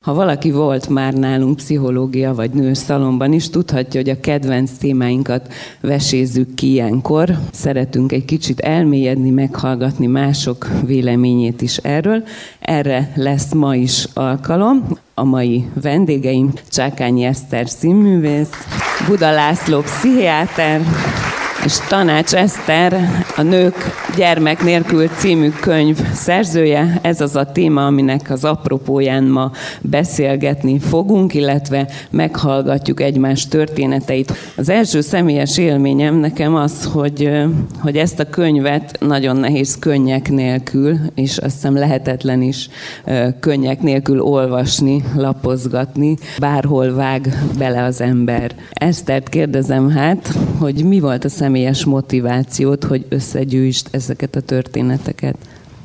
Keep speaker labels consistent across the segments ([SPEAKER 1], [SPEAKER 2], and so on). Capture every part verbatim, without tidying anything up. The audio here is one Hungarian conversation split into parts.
[SPEAKER 1] Ha valaki volt már nálunk pszichológia vagy nőszalomban is, tudhatja, hogy a kedvenc témáinkat vesézzük ki ilyenkor. Szeretünk egy kicsit elmélyedni, meghallgatni mások véleményét is erről. Erre lesz ma is alkalom. A mai vendégeim Csákányi Eszter színművész, Buda László pszichiáter, és Tanács Eszter, a Nők gyermek nélkül című könyv szerzője. Ez az a téma, aminek az apropóján ma beszélgetni fogunk, illetve meghallgatjuk egymás történeteit. Az első személyes élményem nekem az, hogy, hogy ezt a könyvet nagyon nehéz könnyek nélkül, és azt hiszem lehetetlen is könnyek nélkül olvasni, lapozgatni. Bárhol vág bele az ember. Esztert kérdezem hát, hogy mi volt a személyes motivációt, hogy összegyűjtsd ezeket a történeteket?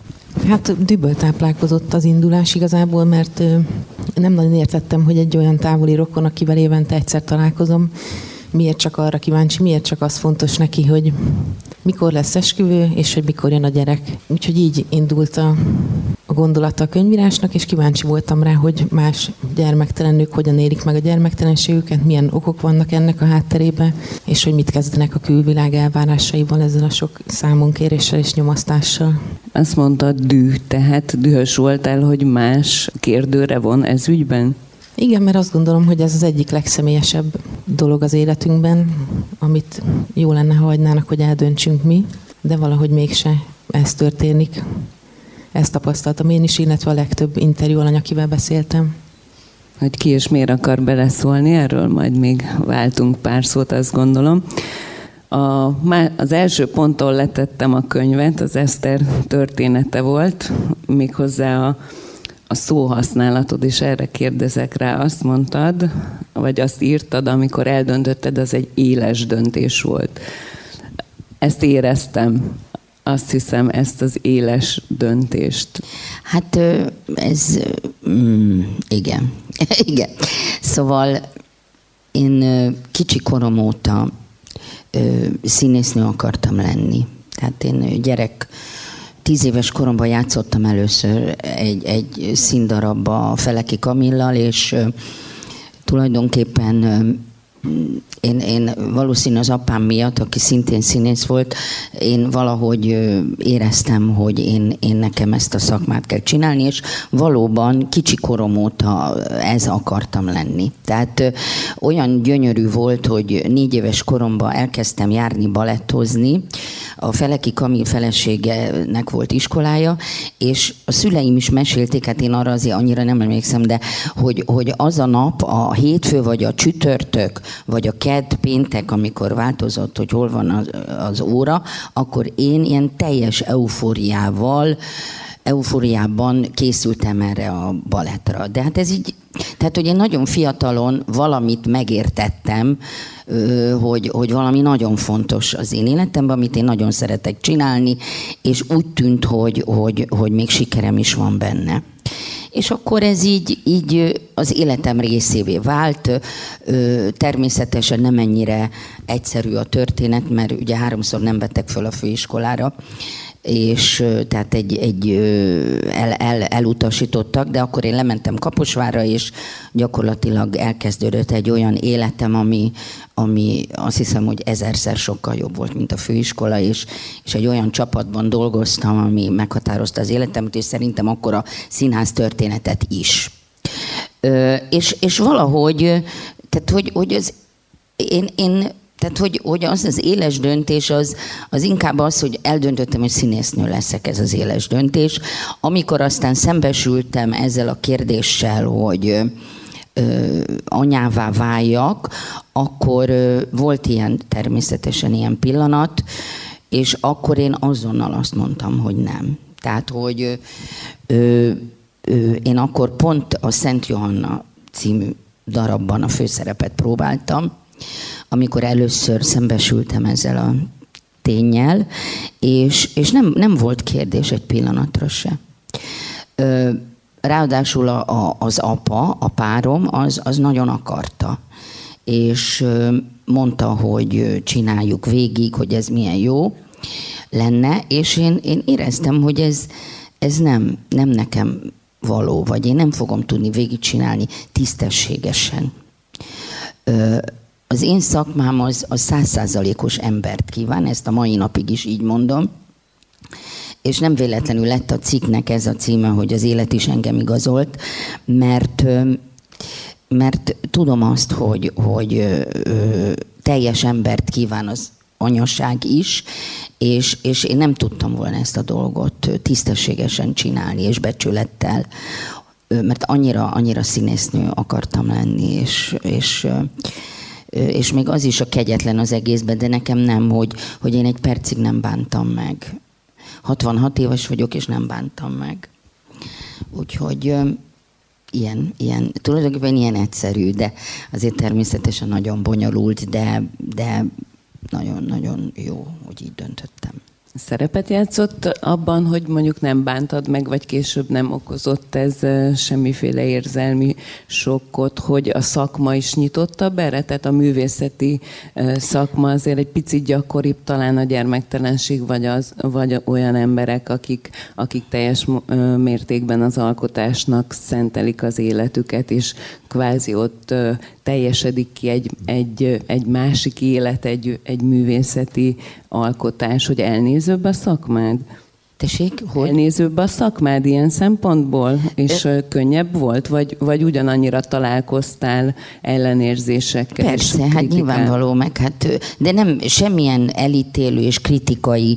[SPEAKER 2] Hát dühből táplálkozott az indulás igazából, mert nem nagyon értettem, hogy egy olyan távoli rokon, akivel évente egyszer találkozom, miért csak arra kíváncsi, miért csak az fontos neki, hogy mikor lesz esküvő, és hogy mikor jön a gyerek. Úgyhogy így indult a, a gondolata a könyvírásnak, és kíváncsi voltam rá, hogy más gyermektelen nők hogyan élik meg a gyermektelenségüket, milyen okok vannak ennek a hátterében, és hogy mit kezdenek a külvilág elvárásaival ezzel a sok számonkéréssel és nyomasztással.
[SPEAKER 1] Azt mondtad düh, tehát dühös voltál, hogy más kérdőre von ez ügyben?
[SPEAKER 2] Igen, mert azt gondolom, hogy ez az egyik legszemélyesebb dolog az életünkben, amit jó lenne, ha hagynának, hogy eldöntsünk mi, de valahogy mégse ez történik. Ezt tapasztaltam én is, illetve a legtöbb interjú alany, akivel beszéltem.
[SPEAKER 1] Hogy ki és miért akar beleszólni, erről majd még váltunk pár szót, azt gondolom. A, az első ponttól letettem a könyvet, az Eszter története volt, méghozzá a A szóhasználatod, és erre kérdezek rá, azt mondtad, vagy azt írtad, amikor eldöntötted, az egy éles döntés volt. Ezt éreztem, azt hiszem, ezt az éles döntést.
[SPEAKER 3] Hát ez, mm, igen, igen. Szóval én kicsi korom óta színésznő akartam lenni. Tehát én gyerek, Tíz éves koromban játszottam először egy, egy színdarabba Feleki Kamillal, és uh, tulajdonképpen uh, én, én valószínű az apám miatt, aki szintén színész volt, én valahogy uh, éreztem, hogy én, én nekem ezt a szakmát kell csinálni, és valóban kicsi korom óta ez akartam lenni. Tehát uh, olyan gyönyörű volt, hogy négy éves koromban elkezdtem járni balettozni. A Feleki Kamil feleségenek volt iskolája, és a szüleim is mesélték, hát én arra azért annyira nem emlékszem, de hogy, hogy az a nap, a hétfő, vagy a csütörtök, vagy a kedd, péntek, amikor változott, hogy hol van az, az óra, akkor én ilyen teljes eufóriával, eufóriában készültem erre a balettra. De hát ez így, tehát hogy én nagyon fiatalon valamit megértettem, hogy, hogy valami nagyon fontos az én életemben, amit én nagyon szeretek csinálni, és úgy tűnt, hogy, hogy, hogy még sikerem is van benne. És akkor ez így, így az életem részévé vált. Természetesen nem ennyire egyszerű a történet, mert ugye háromszor nem vettek föl a főiskolára, és tehát egy, egy el, el, elutasítottak, de akkor én lementem Kaposvárra, és gyakorlatilag elkezdődött egy olyan életem, ami, ami azt hiszem, hogy ezerszer sokkal jobb volt, mint a főiskola, és, és egy olyan csapatban dolgoztam, ami meghatározta az életemet, és szerintem akkor a színház történetet is. Ö, és, és valahogy, tehát hogy, hogy az, én, én Tehát, hogy, hogy az az éles döntés, az, az inkább az, hogy eldöntöttem, hogy színésznő leszek, ez az éles döntés. Amikor aztán szembesültem ezzel a kérdéssel, hogy ö, anyává váljak, akkor ö, volt ilyen, természetesen ilyen pillanat, és akkor én azonnal azt mondtam, hogy nem. Tehát, hogy ö, ö, én akkor pont a Szent Johanna című darabban a főszerepet próbáltam, amikor először szembesültem ezzel a ténnyel, és, és nem, nem volt kérdés egy pillanatra se. Ráadásul a, a, az apa, a párom, az, az nagyon akarta, és mondta, hogy csináljuk végig, hogy ez milyen jó lenne, és én, én éreztem, hogy ez, ez nem, nem nekem való, vagy én nem fogom tudni végigcsinálni tisztességesen. Az én szakmám az a százszázalékos embert kíván, ezt a mai napig is így mondom, és nem véletlenül lett a cikknek ez a címe, hogy az élet is engem igazolt, mert, mert tudom azt, hogy, hogy teljes embert kíván az anyaság is, és, és én nem tudtam volna ezt a dolgot tisztességesen csinálni, és becsülettel, mert annyira, annyira színésznő akartam lenni, és, és, és még az is a kegyetlen az egészben, de nekem nem, hogy, hogy én egy percig nem bántam meg. hatvanhat éves vagyok, és nem bántam meg. Úgyhogy ilyen, ilyen, tulajdonképpen ilyen egyszerű, de azért természetesen nagyon bonyolult, de, de nagyon-nagyon jó, hogy így döntöttem.
[SPEAKER 1] Szerepet játszott abban, hogy mondjuk nem bántad meg, vagy később nem okozott ez semmiféle érzelmi sokkot, hogy a szakma is nyitottabb erre? Tehát a művészeti szakma azért egy picit gyakoribb talán a gyermektelenség, vagy, az, vagy olyan emberek, akik, akik teljes mértékben az alkotásnak szentelik az életüket, és kvázi ott teljesedik ki egy, egy, egy másik élet, egy, egy művészeti alkotás, hogy elnézőbb a szakmád?
[SPEAKER 3] Tessék, hogy?
[SPEAKER 1] Elnézőbb a szakmád ilyen szempontból? És Ö... könnyebb volt? Vagy, vagy ugyanannyira találkoztál ellenérzésekkel?
[SPEAKER 3] Persze, hát nyilvánvaló, meg hát, de nem semmilyen elítélő és kritikai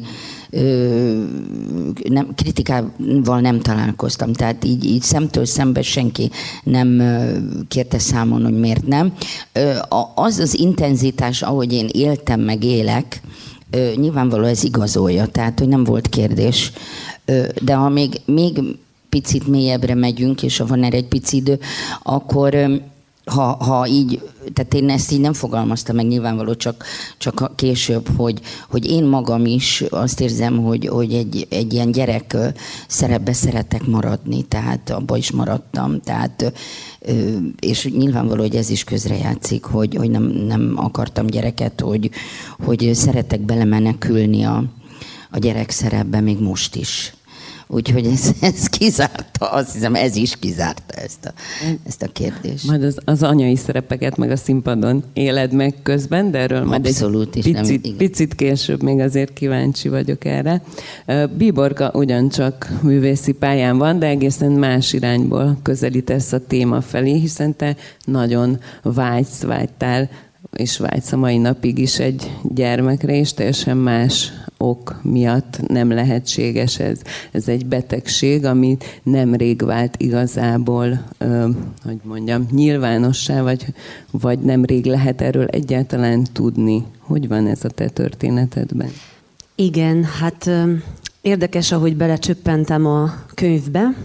[SPEAKER 3] nem, kritikával nem találkoztam, tehát így, így szemtől szembe senki nem kérte számon, hogy miért nem. Az az intenzitás, ahogy én éltem, meg élek, nyilvánvaló ez igazolja, tehát hogy nem volt kérdés. De ha még, még picit mélyebbre megyünk, és ha van erre egy pici idő, akkor Ha, ha így, tehát én ezt így nem fogalmaztam meg, nyilvánvaló, csak, csak később, hogy, hogy én magam is azt érzem, hogy, hogy egy, egy ilyen gyerek szerepbe szeretek maradni, tehát abba is maradtam, tehát, és nyilvánvaló, hogy ez is közrejátszik, hogy, hogy nem, nem akartam gyereket, hogy, hogy szeretek belemenekülni a, a gyerek szerepbe még most is. Úgyhogy ez, ez kizárta, azt hiszem, ez is kizárta ezt a, ezt a kérdést.
[SPEAKER 1] Majd az, az anyai szerepeket meg a színpadon éled meg közben, de erről majd
[SPEAKER 3] abszolút,
[SPEAKER 1] egy picit, nem, picit később még azért kíváncsi vagyok erre. Bíborka ugyancsak művészi pályán van, de egészen más irányból közelítesz a téma felé, hiszen te nagyon vágysz, vágytál, és vágysz a mai napig is egy gyermekre, és teljesen más ok miatt nem lehetséges ez. Ez egy betegség, ami nemrég vált igazából, ö, hogy mondjam, nyilvánossá, vagy, vagy nemrég lehet erről egyáltalán tudni. Hogy van ez a te történetedben?
[SPEAKER 4] Igen, hát ö, érdekes, ahogy belecsöppentem a könyvbe.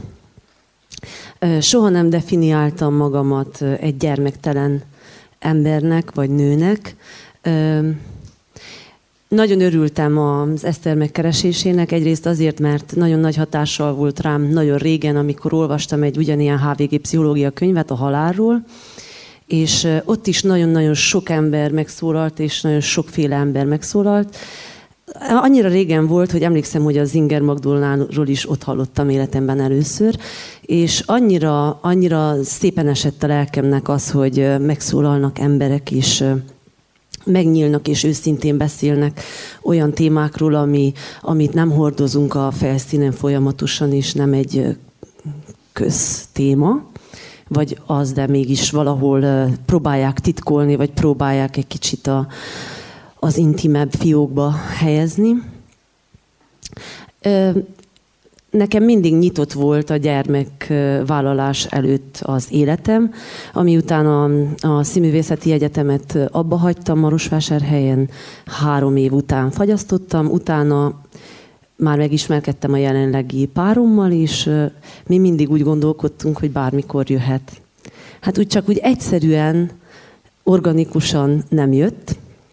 [SPEAKER 4] Ö, soha nem definiáltam magamat egy gyermektelen embernek vagy nőnek. Ö, Nagyon örültem az Eszter megkeresésének, egyrészt azért, mert nagyon nagy hatással volt rám nagyon régen, amikor olvastam egy ugyanilyen há vé gé pszichológia könyvet a halálról, és ott is nagyon-nagyon sok ember megszólalt, és nagyon sokféle ember megszólalt. Annyira régen volt, hogy emlékszem, hogy a Zinger Magdolnáról is ott hallottam életemben először, és annyira, annyira szépen esett a lelkemnek az, hogy megszólalnak emberek is, megnyílnak és őszintén beszélnek olyan témákról, ami, amit nem hordozunk a felszínen folyamatosan, és nem egy köztéma, vagy az, de mégis valahol próbálják titkolni, vagy próbálják egy kicsit a, az intimebb fiókba helyezni. Nekem mindig nyitott volt a gyermekvállalás előtt az életem, ami után a, a Színművészeti Egyetemet abba hagytam Marosvásárhelyen, három év után fagyasztottam, utána már megismerkedtem a jelenlegi párommal, és mi mindig úgy gondolkodtunk, hogy bármikor jöhet. Hát úgy csak úgy egyszerűen, organikusan nem jött,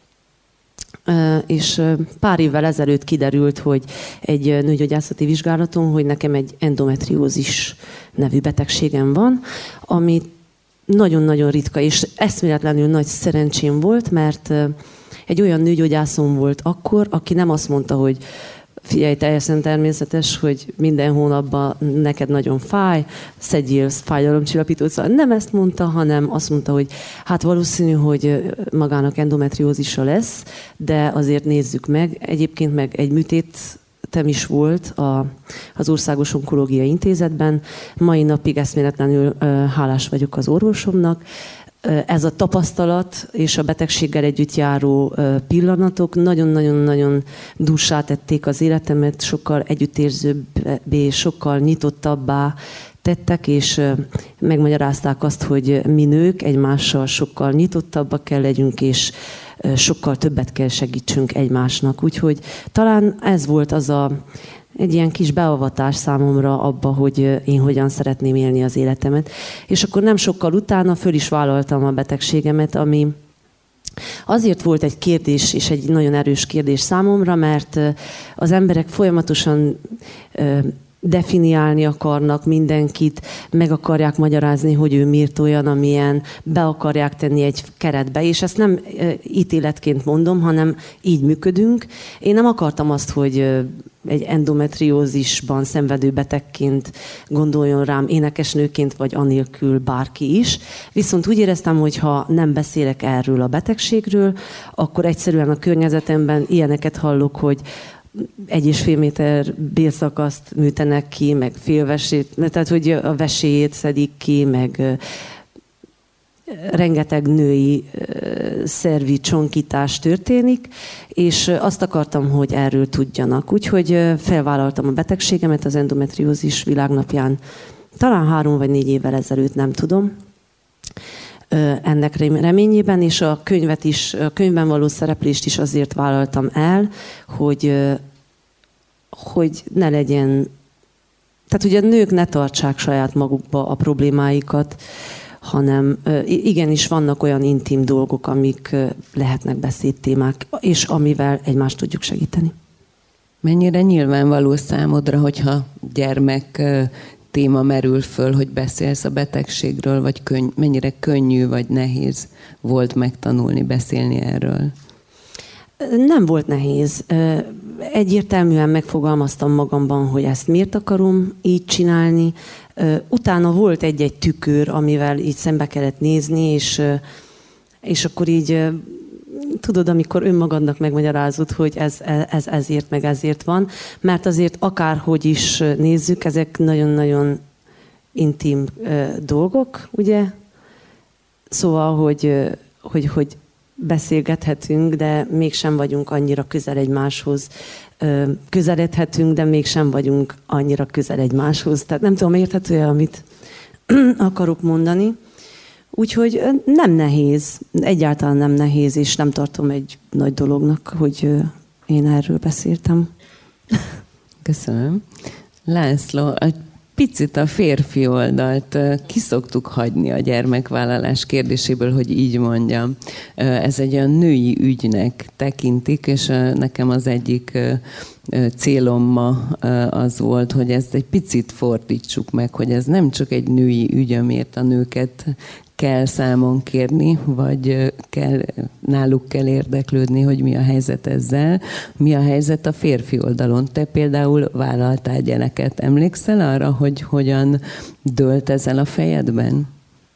[SPEAKER 4] és pár évvel ezelőtt kiderült, hogy egy nőgyógyászati vizsgálaton, hogy nekem egy endometriózis nevű betegségem van, ami nagyon-nagyon ritka, és eszméletlenül nagy szerencsém volt, mert egy olyan nőgyógyászom volt akkor, aki nem azt mondta, hogy figyelj, teljesen természetes, hogy minden hónapban neked nagyon fáj, szedjél fájdalomcsillapítót. Szóval nem ezt mondta, hanem azt mondta, hogy hát valószínű, hogy magának endometriózisa lesz, de azért nézzük meg. Egyébként meg egy műtétem is volt a, az Országos Onkológiai Intézetben. Mai napig eszméletlenül hálás vagyok az orvosomnak. Ez a tapasztalat és a betegséggel együtt járó pillanatok nagyon-nagyon-nagyon dússá tették az életemet, sokkal együttérzőbbé, sokkal nyitottabbá tettek, és megmagyarázták azt, hogy mi nők egymással sokkal nyitottabbak kell legyünk, és sokkal többet kell segítsünk egymásnak. Úgyhogy talán ez volt az a egy ilyen kis beavatás számomra abba, hogy én hogyan szeretném élni az életemet. És akkor nem sokkal utána föl is vállaltam a betegségemet, ami azért volt egy kérdés, és egy nagyon erős kérdés számomra, mert az emberek folyamatosan definiálni akarnak mindenkit, meg akarják magyarázni, hogy ő miért olyan, amilyen, be akarják tenni egy keretbe, és ezt nem ítéletként mondom, hanem így működünk. Én nem akartam azt, hogy egy endometriózisban szenvedő betegként gondoljon rám énekesnőként, vagy anélkül bárki is. Viszont úgy éreztem, hogy ha nem beszélek erről a betegségről, akkor egyszerűen a környezetemben ilyeneket hallok, hogy egy és fél méter bélszakaszt műtenek ki, meg félvesét, tehát hogy a veséjét szedik ki, meg rengeteg női szervi csonkítás történik, és azt akartam, hogy erről tudjanak. Úgyhogy felvállaltam a betegségemet az endometriózis világnapján, talán három vagy négy évvel ezelőtt, nem tudom, ennek reményében, és a könyvet is, a könyvben való szereplést is azért vállaltam el, hogy, hogy ne legyen, tehát hogy a nők ne tartsák saját magukba a problémáikat, hanem igenis vannak olyan intim dolgok, amik lehetnek beszédtémák, és amivel egymást tudjuk segíteni.
[SPEAKER 1] Mennyire nyilvánvaló számodra, hogyha gyermek téma merül föl, hogy beszélsz a betegségről, vagy könny- mennyire könnyű vagy nehéz volt megtanulni, beszélni erről?
[SPEAKER 4] Nem volt nehéz. Egyértelműen megfogalmaztam magamban, hogy ezt miért akarom így csinálni. Utána volt egy-egy tükör, amivel így szembe kellett nézni, és, és akkor így tudod, amikor önmagadnak megmagyarázod, hogy ez, ez ezért, meg ezért van, mert azért akárhogy is nézzük, ezek nagyon-nagyon intim dolgok, ugye? Szóval, hogy, hogy, hogy beszélgethetünk, de mégsem vagyunk annyira közel egymáshoz. Közeledhetünk, de mégsem vagyunk annyira közel egymáshoz. Tehát nem tudom, érthető-e, amit akarok mondani. Úgyhogy nem nehéz, egyáltalán nem nehéz, és nem tartom egy nagy dolognak, hogy én erről beszéltem.
[SPEAKER 1] Köszönöm. László, egy picit a férfi oldalt kiszoktuk hagyni a gyermekvállalás kérdéséből, hogy így mondjam. Ez egy olyan női ügynek tekintik, és nekem az egyik célom ma az volt, hogy ezt egy picit fordítsuk meg, hogy ez nem csak egy női ügy, amiért a nőket kell számon kérni, vagy kell, náluk kell érdeklődni, hogy mi a helyzet ezzel, mi a helyzet a férfi oldalon. Te például vállaltál gyereket. Emlékszel arra, hogy hogyan dőlt ez el a fejedben?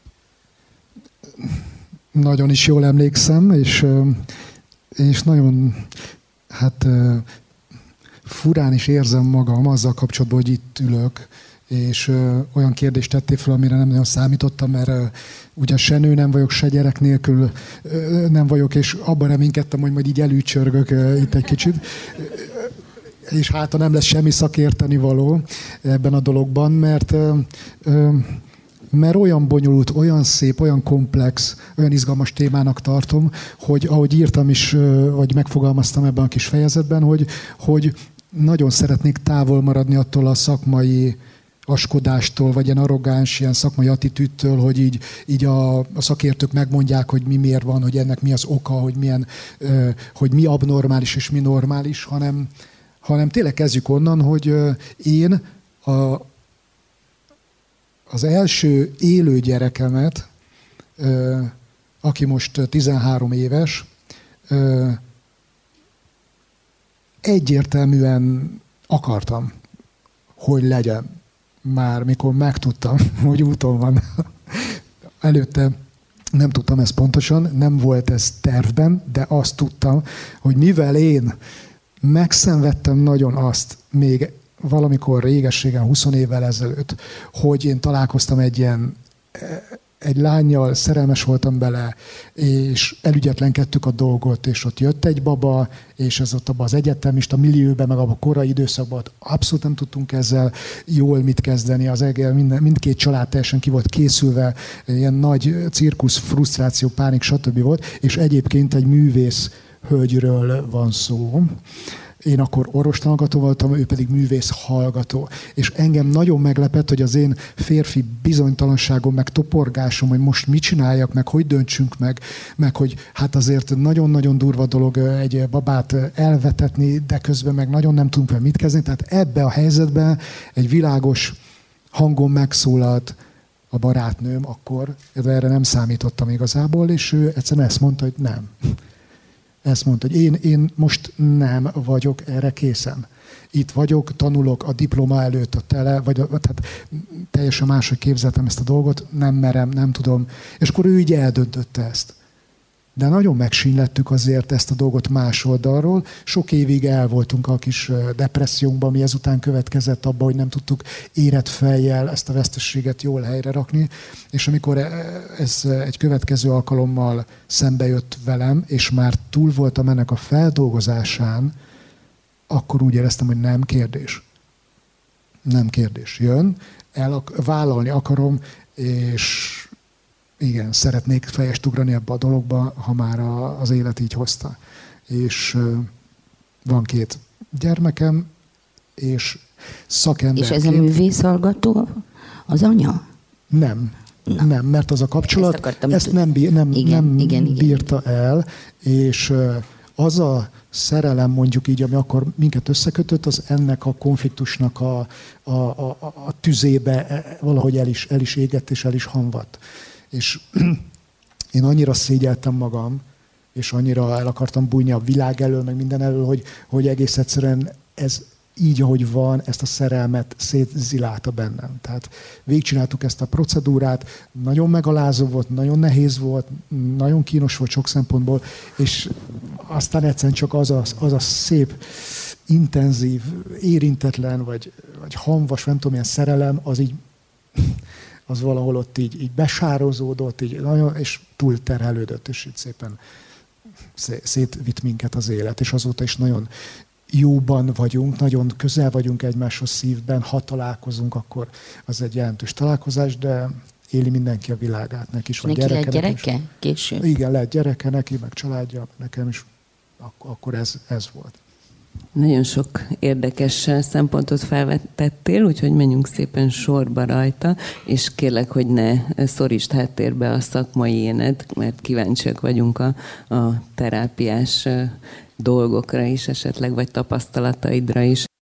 [SPEAKER 5] Nagyon is jól emlékszem, és, és nagyon hát furán is érzem magam azzal kapcsolatban, hogy itt ülök, és ö, olyan kérdést tettél fel, amire nem nagyon számítottam, mert ö, ugye se nő nem vagyok, se gyerek nélkül ö, nem vagyok, és abban reménykedtem, hogy majd így elücsörgök ö, itt egy kicsit. És hát nem lesz semmi szakérteni való ebben a dologban, mert, ö, ö, mert olyan bonyolult, olyan szép, olyan komplex, olyan izgalmas témának tartom, hogy ahogy írtam is, ö, vagy megfogalmaztam ebben a kis fejezetben, hogy, hogy nagyon szeretnék távol maradni attól a szakmai askodástól, vagy ilyen arrogáns, ilyen szakmai attitűdtől, hogy így, így a, a szakértők megmondják, hogy mi miért van, hogy ennek mi az oka, hogy, milyen, ö, hogy mi abnormális és mi normális, hanem, hanem tényleg kezdjük onnan, hogy ö, én a, az első élő gyerekemet, ö, aki most tizenhárom éves, ö, egyértelműen akartam, hogy legyen. Már mikor megtudtam, hogy úton van. Előtte nem tudtam ezt pontosan, nem volt ez tervben, de azt tudtam, hogy mivel én megszenvedtem nagyon azt még valamikor régességen, húsz évvel ezelőtt, hogy én találkoztam egy ilyen egy lánnyal, szerelmes voltam bele, és elügyetlenkedtük a dolgot, és ott jött egy baba, és ez ott abban az egyetemista millióben, meg abban a korai időszakban abszolút nem tudtunk ezzel jól mit kezdeni. Az egész, minden, mindkét család teljesen ki volt készülve, ilyen nagy cirkusz, frusztráció, pánik, stb. Volt, és egyébként egy művész hölgyről van szó. Én akkor orvostanhallgató voltam, ő pedig művész hallgató. És engem nagyon meglepett, hogy az én férfi bizonytalanságom, meg toporgásom, hogy most mit csináljak, meg hogy döntsünk meg, meg hogy hát azért nagyon-nagyon durva dolog egy babát elvetetni, de közben meg nagyon nem tudunk vele mit kezdeni. Tehát ebbe a helyzetben egy világos hangon megszólalt a barátnőm akkor, de erre nem számítottam igazából, és ő egyszerűen ezt mondta, hogy nem. Ezt mondta, hogy én, én most nem vagyok erre készen. Itt vagyok, tanulok a diploma előtt a tele, vagy a, tehát teljesen máshogy képzeltem ezt a dolgot, nem merem, nem tudom. És akkor ő így eldöntötte ezt. De nagyon megsínlettük azért ezt a dolgot más oldalról. Sok évig el voltunk a kis depressziónkban, ami ezután következett abba, hogy nem tudtuk érett fejjel ezt a veszteséget jól helyre rakni. És amikor ez egy következő alkalommal szembe jött velem, és már túl voltam ennek a feldolgozásán, akkor úgy éreztem, hogy nem kérdés. Nem kérdés. Jön, el, vállalni akarom, és igen, szeretnék fejest ugrani ebbe a dologba, ha már a, az élet így hozta. És uh, van két gyermekem, és szakemberként...
[SPEAKER 3] És ez a művészhallgató az anya?
[SPEAKER 5] Nem. Na. Nem, mert az a kapcsolat ezt, ezt nem, bí- nem,
[SPEAKER 3] igen,
[SPEAKER 5] nem
[SPEAKER 3] igen, igen.
[SPEAKER 5] bírta el, és uh, az a szerelem, mondjuk így, ami akkor minket összekötött, az ennek a konfliktusnak a, a, a, a tüzébe valahogy el is, el is égett és el is hamvadt. És én annyira szégyeltem magam, és annyira el akartam bújni a világ elől, meg minden elől, hogy, hogy egész egyszerűen ez így, ahogy van, ezt a szerelmet szétzilálta bennem. Tehát végigcsináltuk ezt a procedúrát, nagyon megalázó volt, nagyon nehéz volt, nagyon kínos volt sok szempontból, és aztán egyszerűen csak az a, az a szép, intenzív, érintetlen, vagy, vagy hamvas, nem tudom, ilyen szerelem, az így... az valahol ott így, így besározódott, így nagyon, és túlterhelődött, és így szépen szétvitt minket az élet. És azóta is nagyon jóban vagyunk, nagyon közel vagyunk egymáshoz szívben, ha találkozunk, akkor az egy jelentős találkozás, de éli mindenki a világát, neki is van
[SPEAKER 3] neki
[SPEAKER 5] gyereke.
[SPEAKER 3] Neki lett gyereke? Is. Később?
[SPEAKER 5] Igen, lett gyereke neki, meg családja, nekem is. Ak- akkor ez, ez volt.
[SPEAKER 1] Nagyon sok érdekes szempontot felvetettél, úgyhogy menjünk szépen sorba rajta, és kérlek, hogy ne szorítsd háttérbe a szakmai éned, mert kíváncsiak vagyunk a, a terápiás dolgokra is esetleg, vagy tapasztalataidra is.